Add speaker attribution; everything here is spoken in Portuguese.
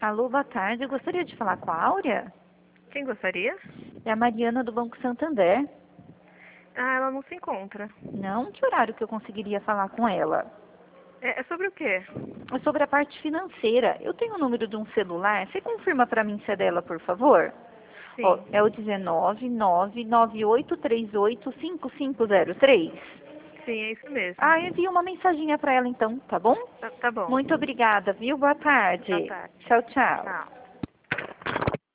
Speaker 1: Alô, boa tarde. Eu gostaria de falar com a Áurea.
Speaker 2: Quem gostaria?
Speaker 1: É a Mariana do Banco Santander.
Speaker 2: Ah, ela não se encontra.
Speaker 1: Não, que horário que eu conseguiria falar com ela?
Speaker 2: É sobre o quê?
Speaker 1: É sobre a parte financeira. Eu tenho o número de um celular. Você confirma para mim se é dela, por favor? Ó,
Speaker 2: Sim.
Speaker 1: é o 19998385503.
Speaker 2: Sim, é isso mesmo.
Speaker 1: Ah, envia uma mensaginha para ela então, tá bom?
Speaker 2: Tá bom.
Speaker 1: Muito obrigada, viu? Boa
Speaker 2: Boa
Speaker 1: tarde.
Speaker 2: tarde.
Speaker 1: Tchau, tchau.
Speaker 2: Tchau.